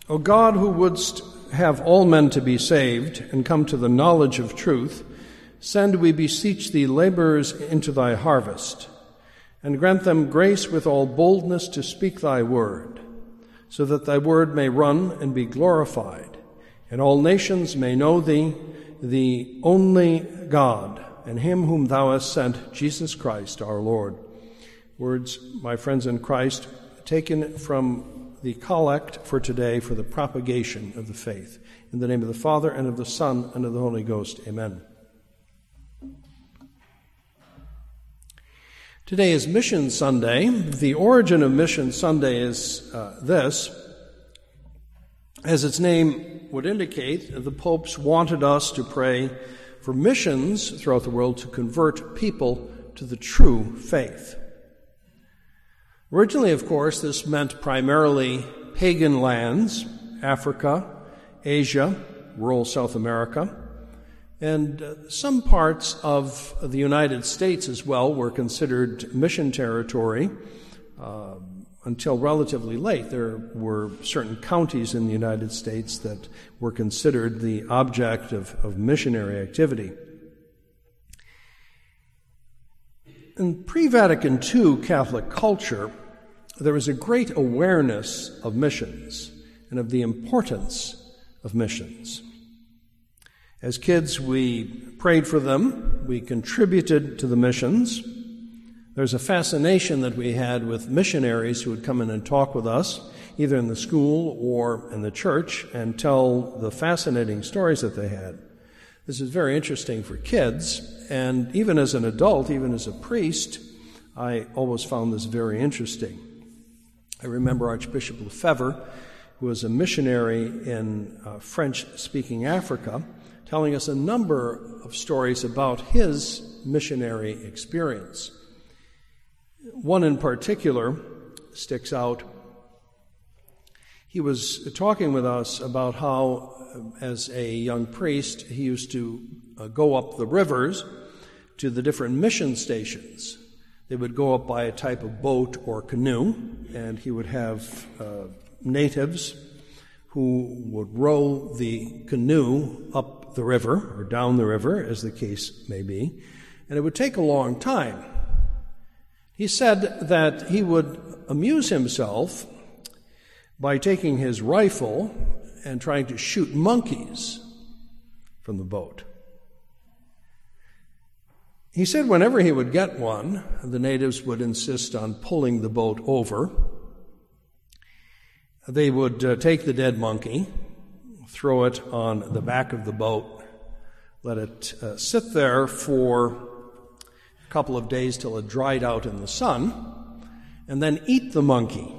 O God, who wouldst have all men to be saved and come to the knowledge of truth, send, we beseech thee, laborers into thy harvest, and grant them grace with all boldness to speak thy word, so that thy word may run and be glorified, and all nations may know thee, the only God, and him whom thou hast sent, Jesus Christ our Lord. Words, my friends in Christ, taken from the collect for today for the propagation of the faith. In the name of the Father, and of the Son, and of the Holy Ghost. Amen. Today is Mission Sunday. The origin of Mission Sunday is this. As its name would indicate, the popes wanted us to pray for missions throughout the world to convert people to the true faith. Originally, of course, this meant primarily pagan lands, Africa, Asia, rural South America, and some parts of the United States as well were considered mission territory until relatively late. There were certain counties in the United States that were considered the object of missionary activity. In pre-Vatican II Catholic culture, there was a great awareness of missions and of the importance of missions. As kids, we prayed for them. We contributed to the missions. There's a fascination that we had with missionaries who would come in and talk with us, either in the school or in the church, and tell the fascinating stories that they had. This is very interesting for kids, and even as an adult, even as a priest, I always found this very interesting. I remember Archbishop Lefebvre, who was a missionary in French-speaking Africa, telling us a number of stories about his missionary experience. One in particular sticks out. He was talking with us about how, as a young priest, he used to go up the rivers to the different mission stations. They would go up by a type of boat or canoe, and he would have natives who would row the canoe up the river or down the river, as the case may be, and it would take a long time. He said that he would amuse himself by taking his rifle and trying to shoot monkeys from the boat. He said whenever he would get one, the natives would insist on pulling the boat over. They would take the dead monkey, throw it on the back of the boat, let it sit there for a couple of days till it dried out in the sun, and then eat the monkey.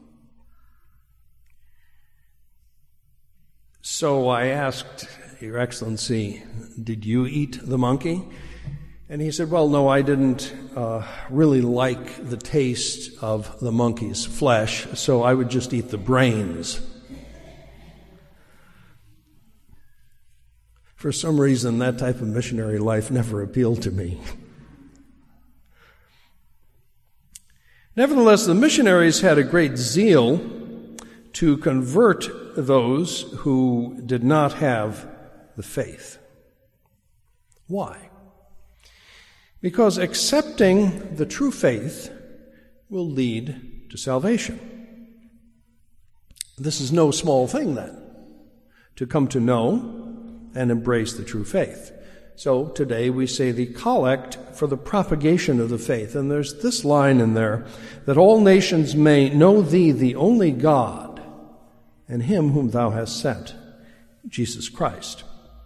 So I asked, Your Excellency, did you eat the monkey? And he said, well, no, I didn't really like the taste of the monkey's flesh, so I would just eat the brains. For some reason, that type of missionary life never appealed to me. Nevertheless, the missionaries had a great zeal to convert those who did not have the faith. Why? Because accepting the true faith will lead to salvation. This is no small thing, then, to come to know and embrace the true faith. So today we say the collect for the propagation of the faith. And there's this line in there, that all nations may know thee, the only God, and him whom thou hast sent, Jesus Christ.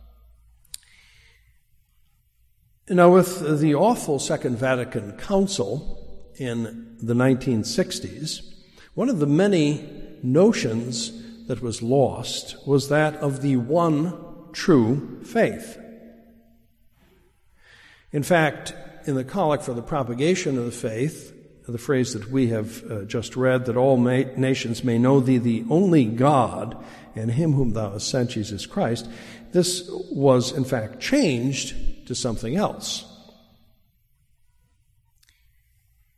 Now, with the awful Second Vatican Council in the 1960s, one of the many notions that was lost was that of the one true faith. In fact, in the collect for the propagation of the faith, the phrase that we have just read, that all nations may know thee, the only God, and him whom thou hast sent, Jesus Christ, this was in fact changed to something else.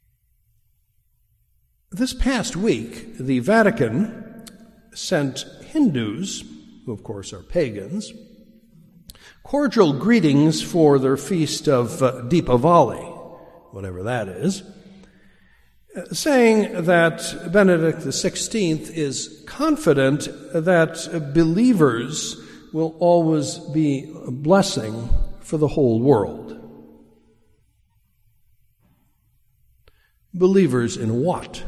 This past week, the Vatican sent Hindus, who of course are pagans, cordial greetings for their feast of Deepavali, whatever that is, saying that Benedict XVI is confident that believers will always be a blessing for the whole world. Believers in what?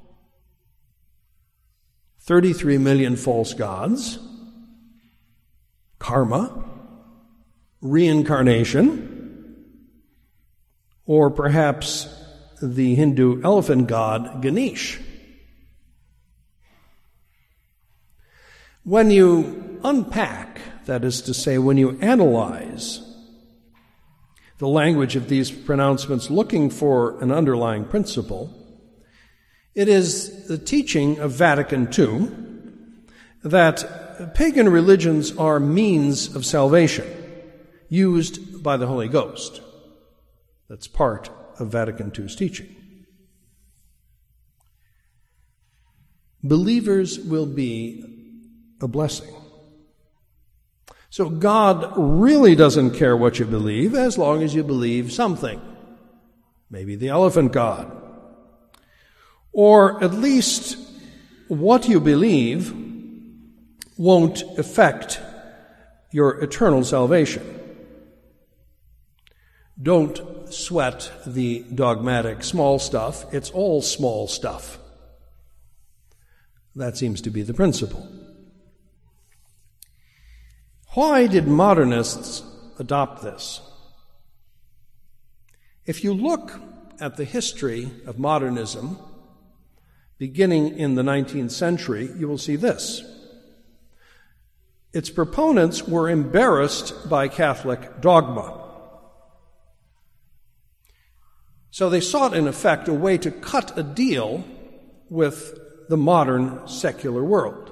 33 million false gods, karma, reincarnation, or perhaps the Hindu elephant god Ganesh. When you unpack, that is to say, when you analyze the language of these pronouncements looking for an underlying principle, it is the teaching of Vatican II that pagan religions are means of salvation used by the Holy Ghost. That's part of Vatican II's teaching. Believers will be a blessing. So God really doesn't care what you believe as long as you believe something. Maybe the elephant god. Or at least what you believe won't affect your eternal salvation. Don't sweat the dogmatic small stuff. It's all small stuff. That seems to be the principle. Why did modernists adopt this? If you look at the history of modernism, beginning in the 19th century, you will see this. Its proponents were embarrassed by Catholic dogma. So they sought, in effect, a way to cut a deal with the modern secular world.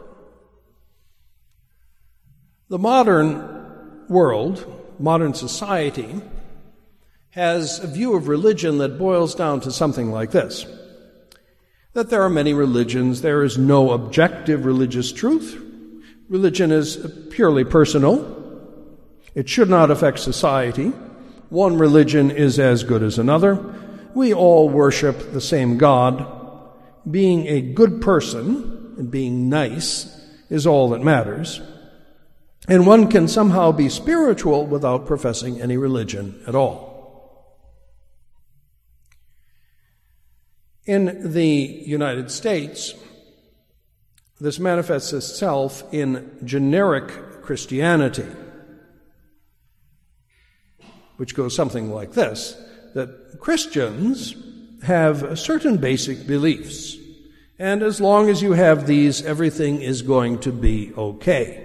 The modern world, modern society, has a view of religion that boils down to something like this: that there are many religions, there is no objective religious truth. Religion is purely personal. It should not affect society. One religion is as good as another. We all worship the same God. Being a good person and being nice is all that matters. And one can somehow be spiritual without professing any religion at all. In the United States, this manifests itself in generic Christianity, which goes something like this, that Christians have certain basic beliefs, and as long as you have these, everything is going to be okay.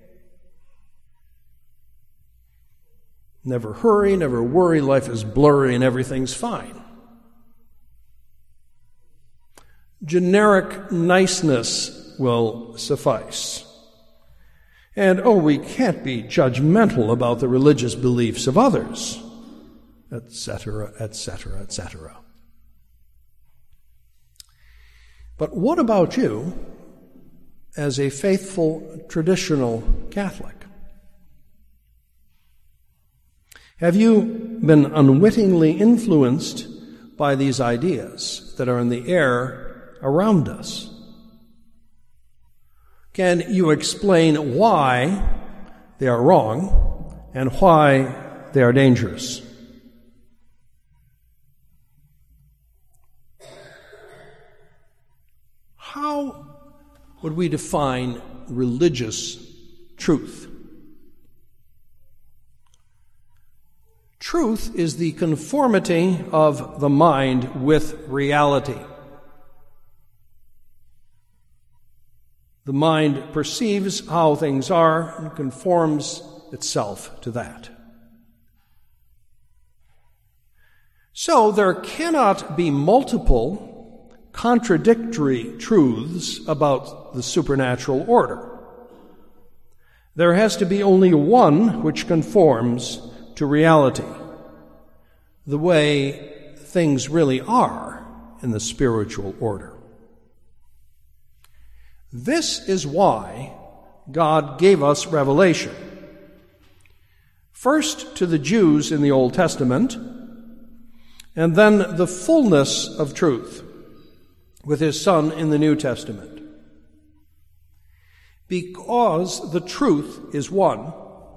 Never hurry, never worry, life is blurry and everything's fine. Generic niceness will suffice. And, we can't be judgmental about the religious beliefs of others, etc., etc., etc. But what about you as a faithful, traditional Catholic? Have you been unwittingly influenced by these ideas that are in the air around us? Can you explain why they are wrong and why they are dangerous? How would we define religious truth? Truth is the conformity of the mind with reality. The mind perceives how things are and conforms itself to that. So there cannot be multiple contradictory truths about the supernatural order. There has to be only one which conforms to reality, the way things really are in the spiritual order. This is why God gave us revelation. First to the Jews in the Old Testament, and then the fullness of truth with his Son in the New Testament. Because the truth is one,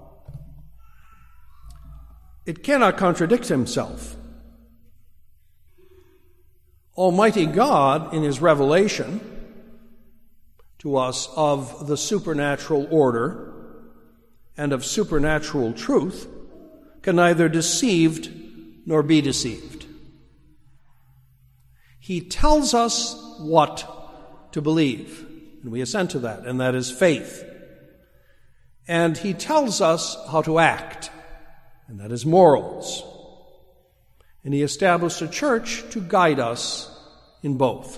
it cannot contradict himself. Almighty God, in his revelation to us of the supernatural order and of supernatural truth, can neither deceived nor be deceived. He tells us what to believe, and we assent to that, and that is faith. And he tells us how to act, and that is morals. And he established a church to guide us in both.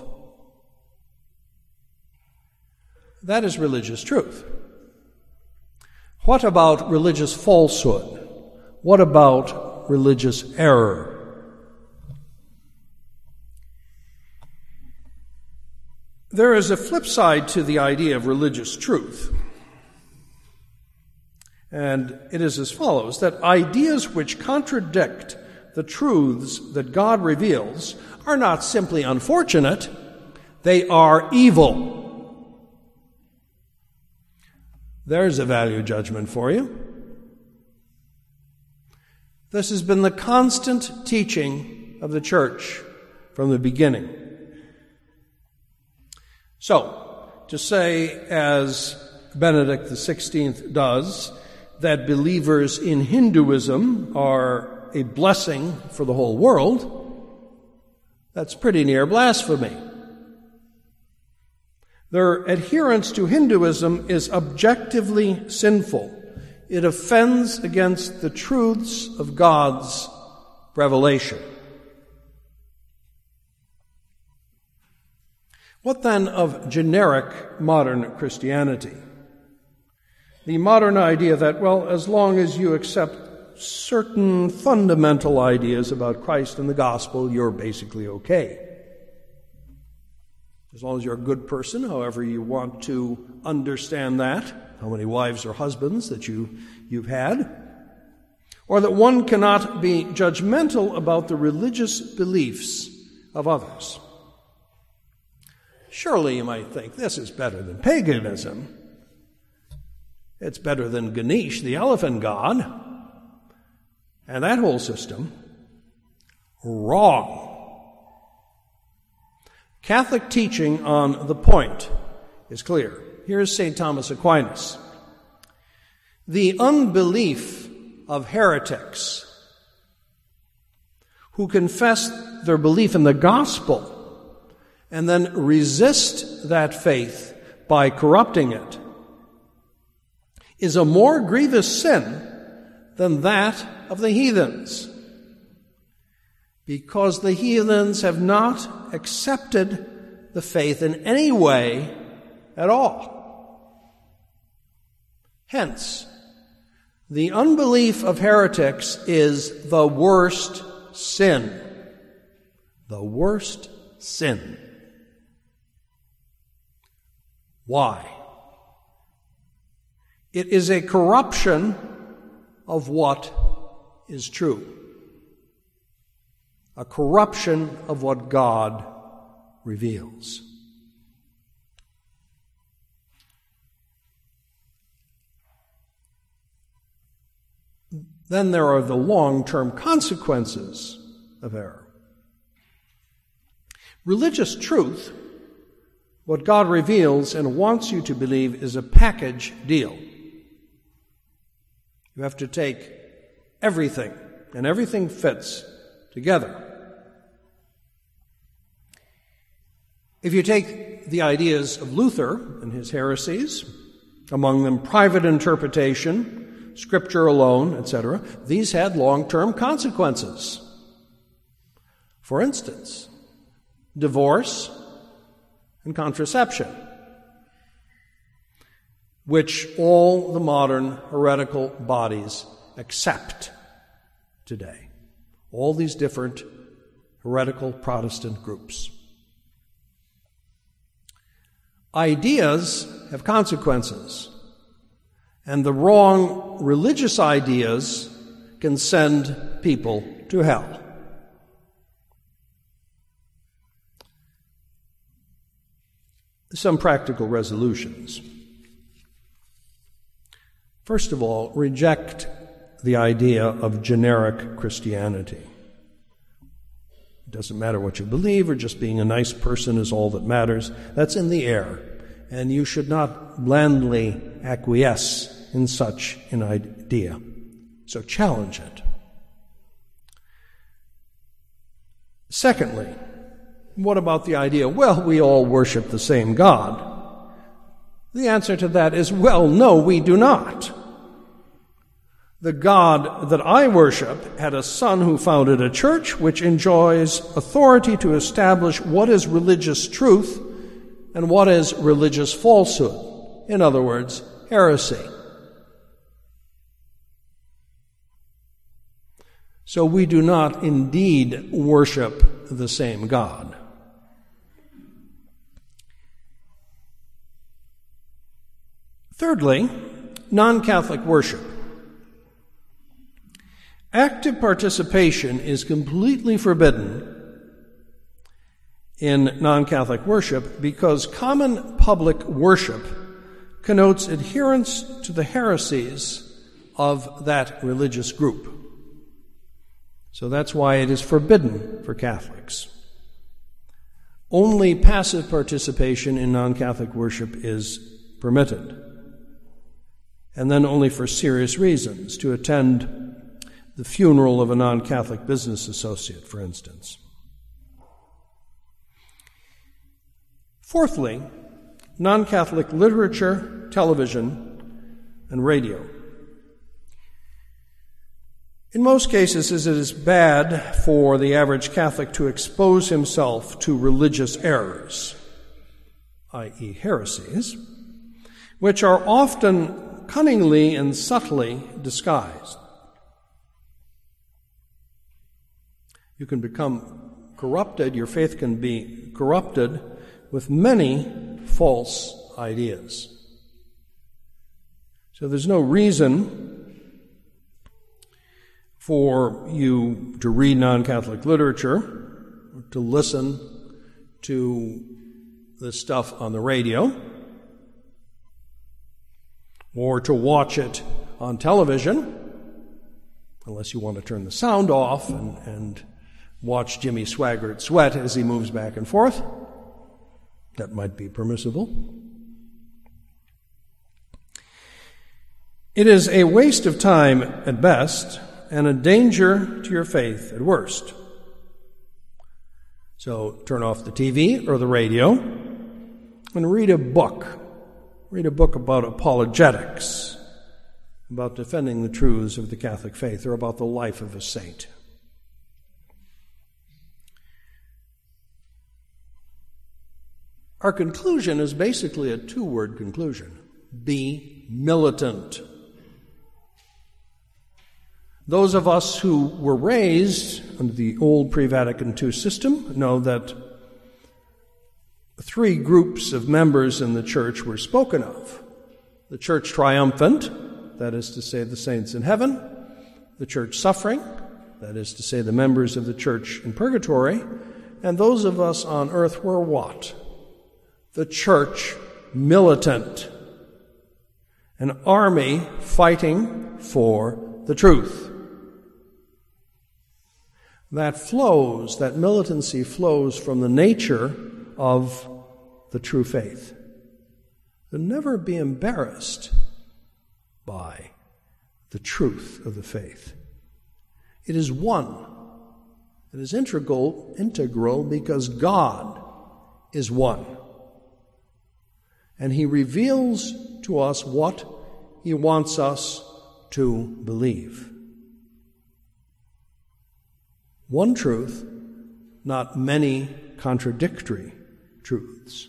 That is religious truth. What about religious falsehood? What about religious error? There is a flip side to the idea of religious truth. And it is as follows, that ideas which contradict the truths that God reveals are not simply unfortunate, they are evil. There's a value judgment for you. This has been the constant teaching of the church from the beginning. So, to say, as Benedict XVI does, that believers in Hinduism are a blessing for the whole world, that's pretty near blasphemy. Their adherence to Hinduism is objectively sinful. It offends against the truths of God's revelation. What then of generic modern Christianity? The modern idea that, well, as long as you accept certain fundamental ideas about Christ and the gospel, you're basically okay. As long as you're a good person, however you want to understand that, how many wives or husbands that you've had, or that one cannot be judgmental about the religious beliefs of others. Surely you might think, this is better than paganism. It's better than Ganesh, the elephant god, and that whole system. Wrong. Catholic teaching on the point is clear. Here's St. Thomas Aquinas. The unbelief of heretics who confess their belief in the gospel and then resist that faith by corrupting it is a more grievous sin than that of the heathens, because the heathens have not accepted the faith in any way at all. Hence, the unbelief of heretics is the worst sin. The worst sin. Why? It is a corruption of what is true. A corruption of what God reveals. Then there are the long-term consequences of error. Religious truth, what God reveals and wants you to believe, is a package deal. You have to take everything, and everything fits together. If you take the ideas of Luther and his heresies, among them private interpretation, Scripture alone, etc., these had long-term consequences. For instance, divorce and contraception, which all the modern heretical bodies accept today. All these different heretical Protestant groups. Ideas have consequences. And the wrong religious ideas can send people to hell. Some practical resolutions. First of all, reject the idea of generic Christianity. It doesn't matter what you believe, or just being a nice person is all that matters. That's in the air, and you should not blandly acquiesce in such an idea. So challenge it. Secondly, what about the idea, well, we all worship the same God? The answer to that is, well, no, we do not. The God that I worship had a son who founded a church which enjoys authority to establish what is religious truth and what is religious falsehood. In other words, heresy. So we do not indeed worship the same God. Thirdly, non-Catholic worship. Active participation is completely forbidden in non-Catholic worship because common public worship connotes adherence to the heresies of that religious group. So that's why it is forbidden for Catholics. Only passive participation in non-Catholic worship is permitted, and then only for serious reasons, to attend the funeral of a non-Catholic business associate, for instance. Fourthly, non-Catholic literature, television, and radio. In most cases, it is bad for the average Catholic to expose himself to religious errors, i.e. heresies, which are often cunningly and subtly disguised. You can become corrupted, your faith can be corrupted with many false ideas. So there's no reason for you to read non-Catholic literature, or to listen to the stuff on the radio, or to watch it on television, unless you want to turn the sound off and watch Jimmy Swaggart sweat as he moves back and forth. That might be permissible. It is a waste of time at best, and a danger to your faith at worst. So turn off the TV or the radio and read a book. Read a book about apologetics, about defending the truths of the Catholic faith, or about the life of a saint. Our conclusion is basically a two-word conclusion. Be militant. Those of us who were raised under the old pre-Vatican II system know that three groups of members in the church were spoken of. The church triumphant, that is to say the saints in heaven, the church suffering, that is to say the members of the church in purgatory, and those of us on earth were what? The church militant, an army fighting for the truth. That militancy flows from the nature of the true faith. You'll never be embarrassed by the truth of the faith. It is one. It is integral because God is one. And He reveals to us what He wants us to believe. One truth, not many contradictory truths.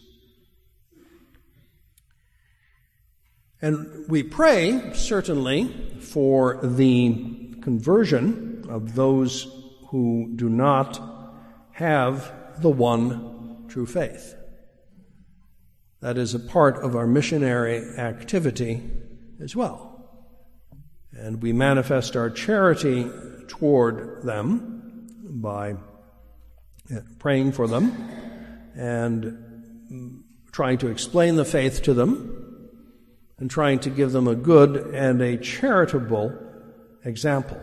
And we pray, certainly, for the conversion of those who do not have the one true faith. That is a part of our missionary activity as well. And we manifest our charity toward them by praying for them and trying to explain the faith to them and trying to give them a good and a charitable example.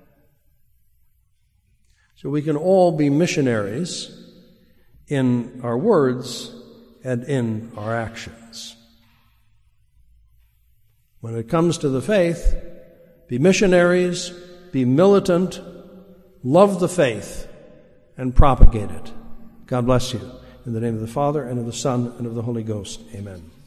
So we can all be missionaries in our words and in our actions. When it comes to the faith, be missionaries, be militant, love the faith, and propagate it. God bless you. In the name of the Father, and of the Son, and of the Holy Ghost. Amen.